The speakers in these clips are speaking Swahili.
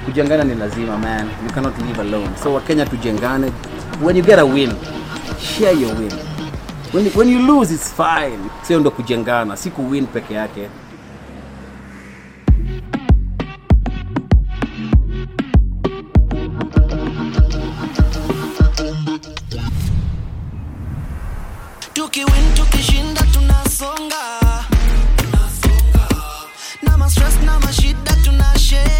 Kujengana ni lazima, man. You cannot live alone. So Wakenya tujengane. When you get a win, share your win. When you lose, it's fine. Sio ndo kujengana, si ku win peke yake. Tukiwin tukishinda tunasonga. Na ma stress na mashida tunashare.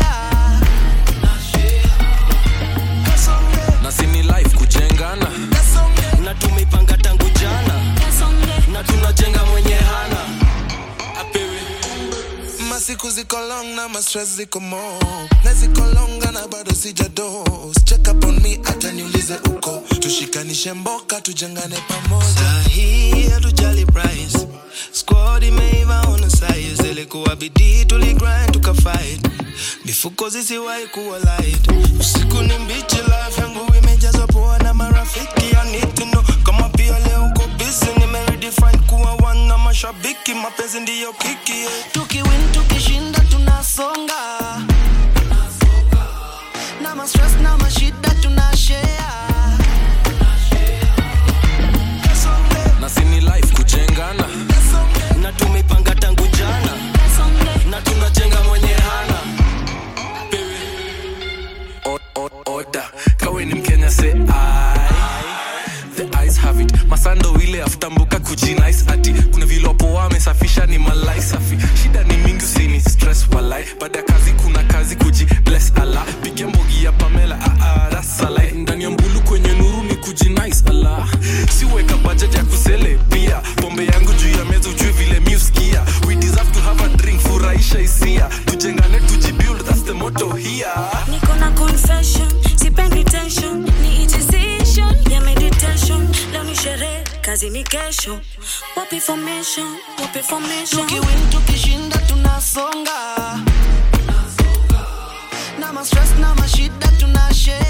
Na sini life kujengana. Na tumepanga tangu jana. Na tunajenga mwenye hana. Apewe. Masiku ziko long na ma stress ziko more. Na ziko longa na bado sijadose. Check up on me hata niulize uko. Tushikanishe mboka tujengane pamoja. Sahi hatujali price. Squad imeiva on size. Ilikuwa bidii tuligrind tukafight. Mifuko zisiwahi kuwa light. Usiku ni mbichi, life yangu imejazwa poa na marafiki. I need to know kama pia leo uko busy. Nimeredefine kuwa one na mashabiki. Mapenzi ndiyo kiki. Tukiwin tukishinda tunasonga. Na ma stress na mashida tunashare. Na sini life kujengana. Na tumepanga tangu jana. Na tunajenga mwenye hana. Order. Kawe ni Mkenya say I. The eyes have it. Masando ile after mbuka kujinice ati. Kuna vilopo wamesafisha ni malai safi. Shida ni mingi usini stress walai. Baada kazi kuna kazi kuji bless Allah. Pigia mbogi ya Pamela that's a lie. Ndani ya mbulu kwenye nuru ni kujinice Allah. Siweka budget ya kusele pia. Pombe yangu juu ya meza ujue vile musikia. We deserve to have a drink furahisha hisia. Tujengane tujibuild that's the motto here. Niko na confession, sipendi tension. Ni decision ya meditation. Leo ni sherehe, kazi ni kesho. Wapi formation, wapi formation. Tukiwin tukishinda tunasonga. Na ma stress na mashida tunashare.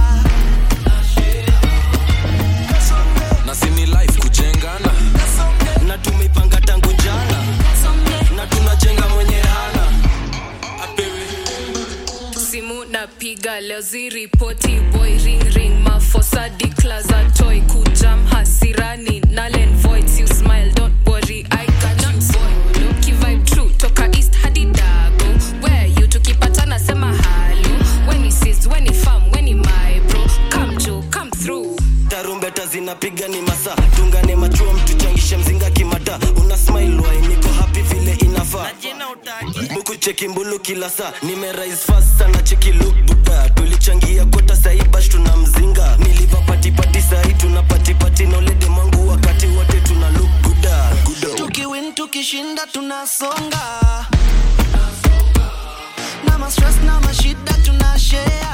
Na sini life kujengana. Na tumepanga tangu jana. Na tunajenga mwenye hana. Apewe. Simu napiga leo ziripoti. Boy ring ring mafosa declaza toy. Kujam hasirani null voids. You smile don't worry I got you boy. Look you vibe true toka east hadi dago. Where you tukipatana sema hello. When he sees when he farm when he my bro. Come Joe come through. Tarumbeta zinapiga ni masa. Tungane machua mtu changisha mzinga kimata. Una smile why niko happy vile inafaa. Muku cheki mbulu kila saa. Nime rise fast sana cheki look buda. Tulichangia kota saibash tuna mzinga. Niliva pati sahi tuna pati no lede mangu wakati wote tuna look buda. Tukiwin tukishinda tunasonga. Na ma stress na mashida tunashare.